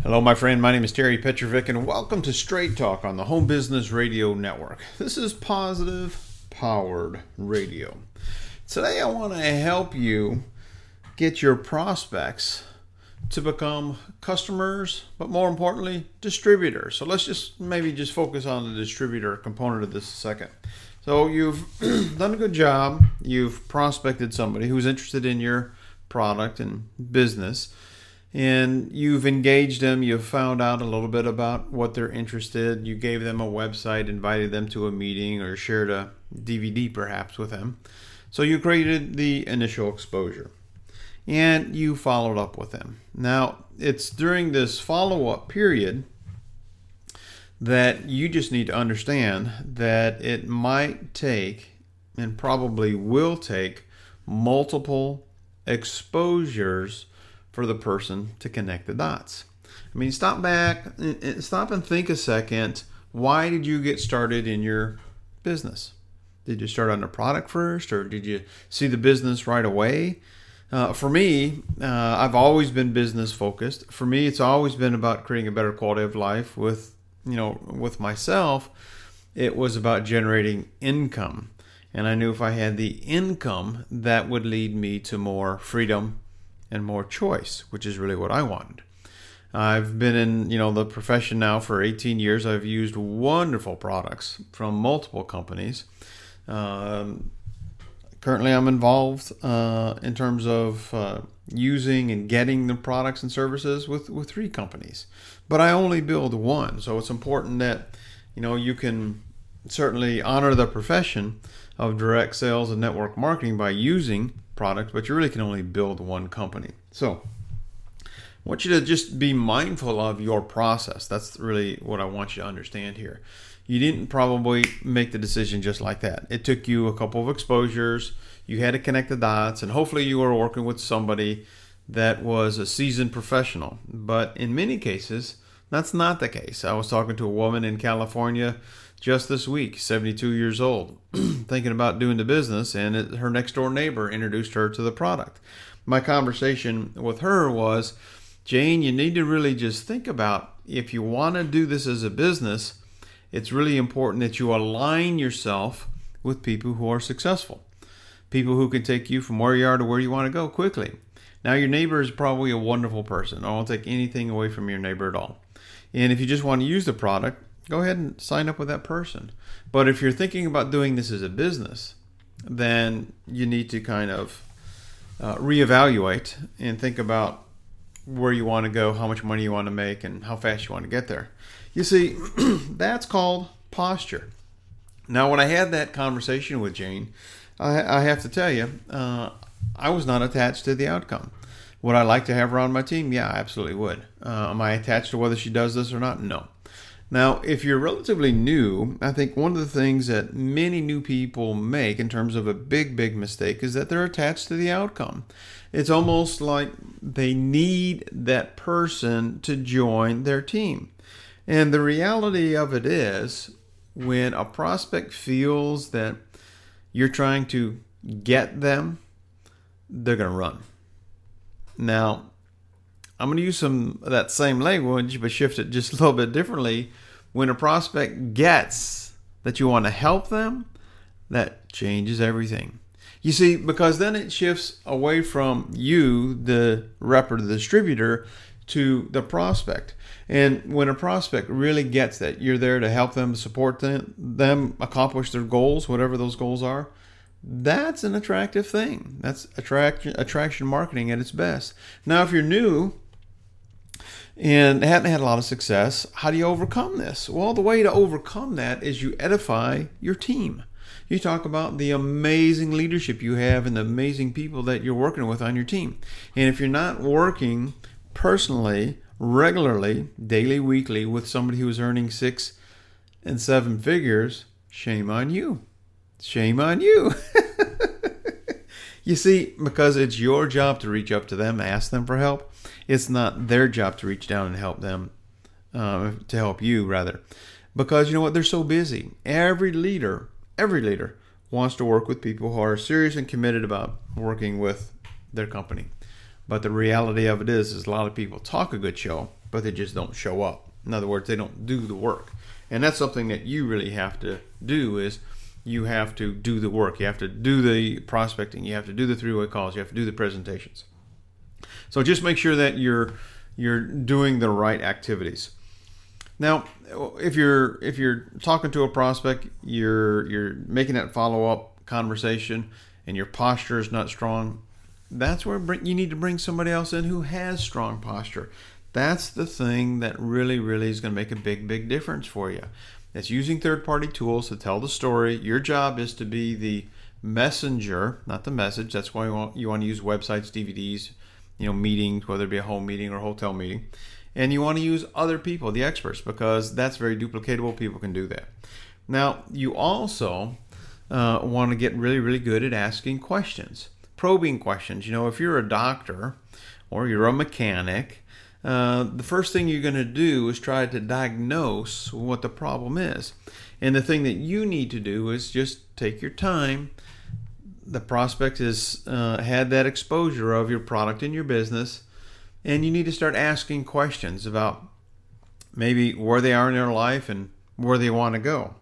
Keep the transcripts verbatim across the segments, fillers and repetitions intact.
Hello, my friend. My name is Terry Petrovic, and welcome to Straight Talk on the Home Business Radio Network. This is Positive Powered Radio. Today, I want to help you get your prospects to become customers, but more importantly, distributors. So let's just maybe just focus on the distributor component of this a second. So you've done a good job. You've prospected somebody who's interested in your product and business. And you've engaged them, you've found out a little bit about what they're interested, you gave them a website, invited them to a meeting, or shared a D V D perhaps with them. So you created the initial exposure. And you followed up with them. Now, it's during this follow-up period that you just need to understand that it might take, and probably will take, multiple exposures for the person to connect the dots. I mean, stop back, stop and think a second. Why did you get started in your business? Did you start on the product first, or did you see the business right away? Uh, for me, uh, I've always been business focused. For me, it's always been about creating a better quality of life with, you know, with myself. It was about generating income. And I knew if I had the income, that would lead me to more freedom and more choice, which is really what I wanted. I've been in, you know, the profession now for eighteen years. I've used wonderful products from multiple companies. Um, currently, I'm involved uh, in terms of uh, using and getting the products and services with, with three companies. But I only build one, so it's important that, you know, you can certainly honor the profession of direct sales and network marketing by using products, but you really can only build one company. So I want you to just be mindful of your process. That's really what I want you to understand here. You didn't probably make the decision just like that. It took you a couple of exposures. You had to connect the dots, and hopefully you were working with somebody that was a seasoned professional. But in many cases, that's not the case. I was talking to a woman in California just this week, seventy-two years old, thinking about doing the business, and it, her next door neighbor introduced her to the product. My conversation with her was, Jane, you need to really just think about, if you want to do this as a business, it's really important that you align yourself with people who are successful, people who can take you from where you are to where you want to go quickly. Now, your neighbor is probably a wonderful person. I won't take anything away from your neighbor at all. And if you just want to use the product, go ahead and sign up with that person. But if you're thinking about doing this as a business, then you need to kind of uh, reevaluate and think about where you want to go, how much money you want to make, and how fast you want to get there. You see, that's called posture. Now, when I had that conversation with Jane, I, I have to tell you, uh, I was not attached to the outcome. Would I like to have her on my team? Yeah, I absolutely would. Uh, am I attached to whether she does this or not? No. Now, if you're relatively new, I think one of the things that many new people make in terms of a big, big mistake is that they're attached to the outcome. It's almost like they need that person to join their team. And the reality of it is, when a prospect feels that you're trying to get them, they're going to run. Now, I'm going to use some of that same language, but shift it just a little bit differently. When a prospect gets that you want to help them, that changes everything. You see, because then it shifts away from you, the rep or the distributor, to the prospect. And when a prospect really gets that you're there to help them, support them, them accomplish their goals, whatever those goals are, that's an attractive thing. That's attraction, attraction marketing at its best. Now, if you're new and hadn't had a lot of success, how do you overcome this? Well, the way to overcome that is you edify your team. You talk about the amazing leadership you have and the amazing people that you're working with on your team. And if you're not working personally, regularly, daily, weekly, with somebody who's earning six and seven figures, shame on you. Shame on you. You see, because it's your job to reach up to them, ask them for help. It's not their job to reach down and help them, uh, to help you, rather. Because you know what? They're so busy. Every leader, every leader wants to work with people who are serious and committed about working with their company. But the reality of it is, is a lot of people talk a good show, but they just don't show up. In other words, they don't do the work. And that's something that you really have to do is you have to do the work. You have to do the prospecting. You have to do the three-way calls. You have to do the presentations. So just make sure that you're you're doing the right activities. Now, if you're if you're talking to a prospect, you're you're making that follow-up conversation, and your posture is not strong, that's where you need to bring somebody else in who has strong posture. That's the thing that really, really is going to make a big, big difference for you. It's using third-party tools to tell the story. Your job is to be the messenger, not the message. That's why you want, you want to use websites, D V Ds, you know, meetings, whether it be a home meeting or a hotel meeting. And you want to use other people, the experts, because that's very duplicatable. People can do that. Now, you also uh, want to get really, really good at asking questions, probing questions. You know, if you're a doctor or you're a mechanic, Uh, the first thing you're going to do is try to diagnose what the problem is. And the thing that you need to do is just take your time. The prospect has uh, had that exposure of your product in your business, and you need to start asking questions about maybe where they are in their life and where they want to go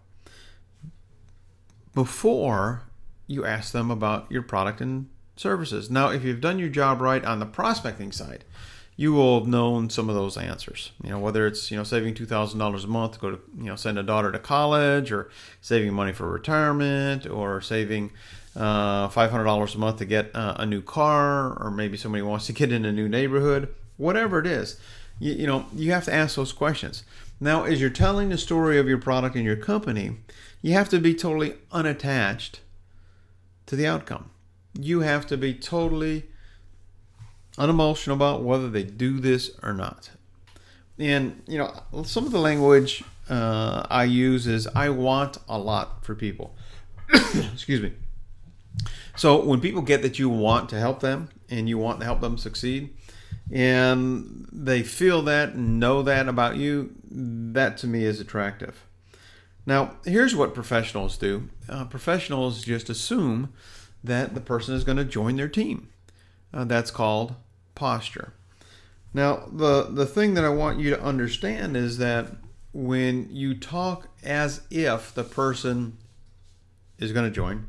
before you ask them about your product and services. Now, if you've done your job right on the prospecting side, you will have known some of those answers. You know, whether it's, you know, saving two thousand dollars a month to go to, you know, send a daughter to college, or saving money for retirement, or saving uh, five hundred dollars a month to get uh, a new car, or maybe somebody wants to get in a new neighborhood, whatever it is, you, you know, you have to ask those questions. Now, as you're telling the story of your product and your company, you have to be totally unattached to the outcome. You have to be totally unemotional about whether they do this or not. And, you know, some of the language uh, I use is I want a lot for people. Excuse me. So when people get that you want to help them and you want to help them succeed, and they feel that and know that about you, that to me is attractive. Now, here's what professionals do. Uh, professionals just assume that the person is going to join their team. Uh, that's called posture. Now, the, the thing that I want you to understand is that when you talk as if the person is going to join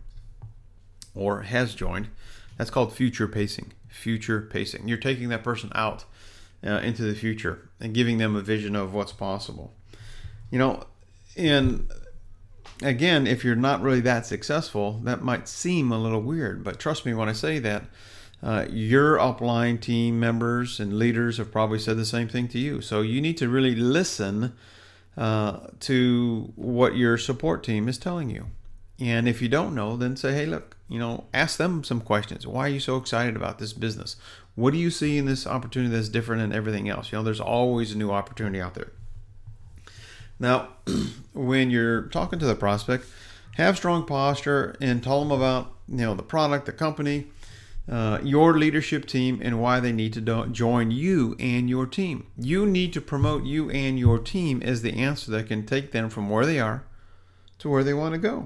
or has joined, that's called future pacing. Future pacing. You're taking that person out uh, into the future and giving them a vision of what's possible. You know, and again, if you're not really that successful, that might seem a little weird, but trust me when I say that, Uh, your upline team members and leaders have probably said the same thing to you. So you need to really listen uh, to what your support team is telling you. And if you don't know, then say, hey, look, you know, ask them some questions. Why are you so excited about this business? What do you see in this opportunity that's different than everything else? You know, there's always a new opportunity out there. Now, when you're talking to the prospect, have strong posture and tell them about, you know, the product, the company, Uh, your leadership team, and why they need to do- join you and your team. You need to promote you and your team as the answer that can take them from where they are to where they want to go.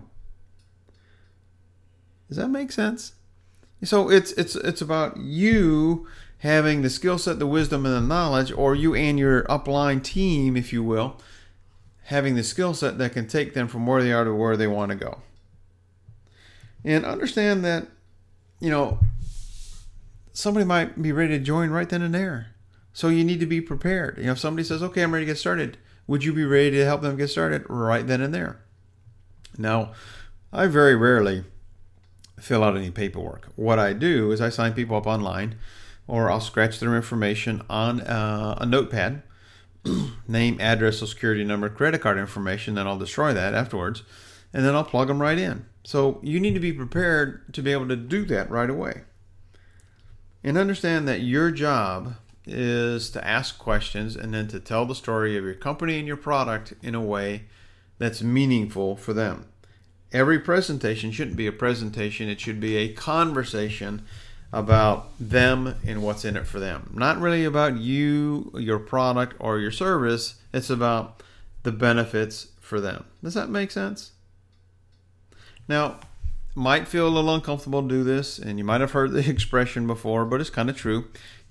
Does that make sense? So it's it's it's about you having the skill set, the wisdom, and the knowledge, or you and your upline team, if you will, having the skill set that can take them from where they are to where they want to go. And understand that, you know, somebody might be ready to join right then and there. So you need to be prepared. You know, if somebody says, okay, I'm ready to get started, would you be ready to help them get started right then and there? Now, I very rarely fill out any paperwork. What I do is I sign people up online, or I'll scratch their information on uh, a notepad, name, address, social security number, credit card information, then I'll destroy that afterwards, and then I'll plug them right in. So you need to be prepared to be able to do that right away. And understand that your job is to ask questions and then to tell the story of your company and your product in a way that's meaningful for them. Every presentation shouldn't be a presentation. It should be a conversation about them and what's in it for them. Not really about you, your product, or your service. It's about the benefits for them. Does that make sense? Now, might feel a little uncomfortable to do this, and you might have heard the expression before, but it's kind of true.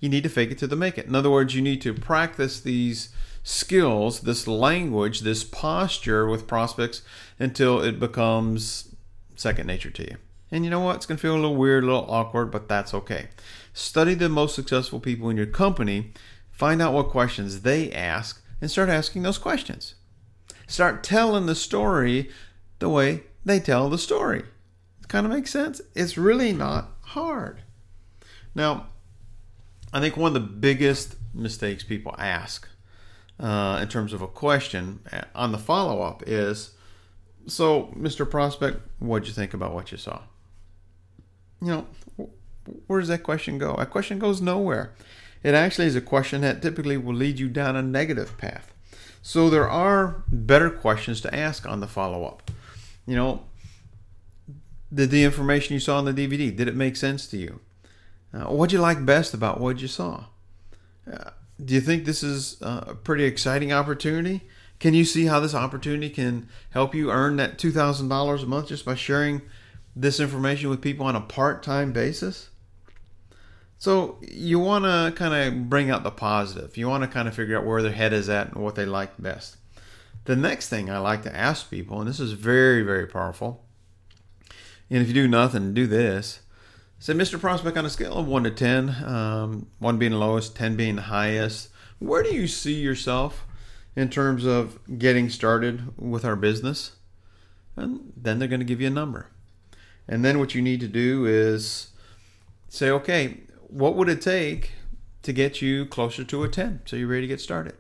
you need to fake it till they make it. In other words, you need to practice these skills, this language, this posture with prospects until it becomes second nature to you. And you know what? It's going to feel a little weird, a little awkward, but that's okay. Study the most successful people in your company. Find out what questions they ask and start asking those questions. Start telling the story the way they tell the story. It kind of makes sense. It's really not hard. Now, I think one of the biggest mistakes people ask uh, in terms of a question on the follow-up is, so, Mister Prospect, what'd you think about what you saw? You know, where does that question go? That question goes nowhere. It actually is a question that typically will lead you down a negative path. So there are better questions to ask on the follow-up. You know, did the information you saw in the D V D, did it make sense to you? Uh, what'd you like best about what you saw? Uh, do you think this is a pretty exciting opportunity? Can you see how this opportunity can help you earn that two thousand dollars a month just by sharing this information with people on a part-time basis? So you want to kind of bring out the positive. You want to kind of figure out where their head is at and what they like best. The next thing I like to ask people, and this is very, very powerful, and if you do nothing, do this. Say, Mister Prospect, on a scale of one to ten, um, one being the lowest, ten being the highest, where do you see yourself in terms of getting started with our business? And then they're going to give you a number. And then what you need to do is say, okay, what would it take to get you closer to a ten so you're ready to get started?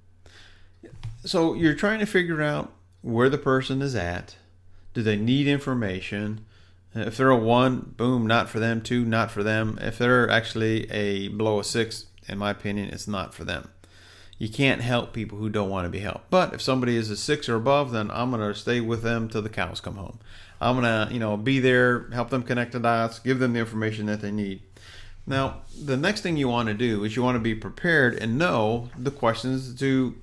So you're trying to figure out where the person is at. Do they need information? If they're a one, boom, not for them. Two, not for them. If they're actually a below a six, in my opinion, it's not for them. You can't help people who don't want to be helped. But if somebody is a six or above, then I'm going to stay with them till the cows come home. I'm going to, you know, be there, help them connect the dots, give them the information that they need. Now, the next thing you want to do is you want to be prepared and know the questions to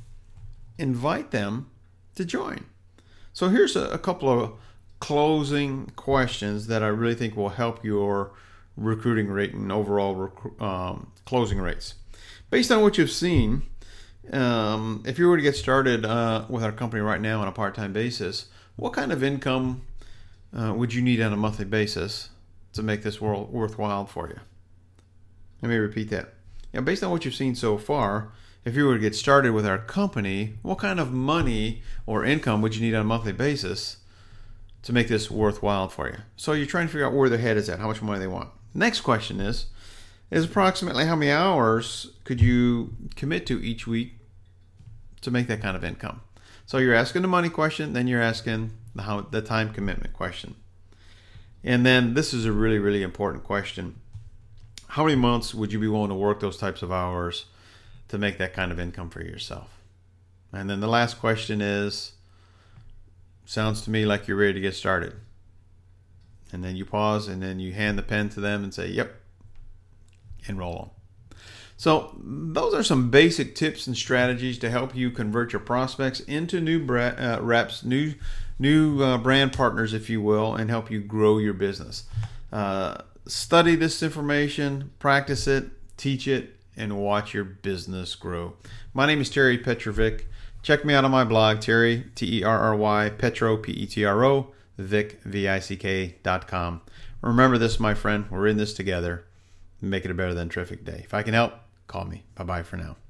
invite them to join. So here's a, a couple of closing questions that I really think will help your recruiting rate and overall rec- um, closing rates. Based on what you've seen, um, if you were to get started uh, with our company right now on a part-time basis, what kind of income uh, would you need on a monthly basis to make this world worthwhile for you? Let me repeat that. You know, based on what you've seen so far, if you were to get started with our company, what kind of money or income would you need on a monthly basis to make this worthwhile for you? So you're trying to figure out where their head is at, how much money they want. Next question is, is approximately how many hours could you commit to each week to make that kind of income? So you're asking the money question, then you're asking the, how, the time commitment question. And then this is a really, really important question. How many months would you be willing to work those types of hours to make that kind of income for yourself? And then the last question is, sounds to me like you're ready to get started. And then you pause and then you hand the pen to them and say, yep, and roll on. So those are some basic tips and strategies to help you convert your prospects into new bra- uh, reps, new new uh, brand partners, if you will, and help you grow your business. Uh, study this information, practice it, teach it, and watch your business grow. My name is Terry Petrovic. Check me out on my blog, Terry, T E R R Y, Petro, P E T R O, Vic, V I C K dot com. Remember this, my friend, we're in this together. Make it a better than terrific day. If I can help, call me. Bye-bye for now.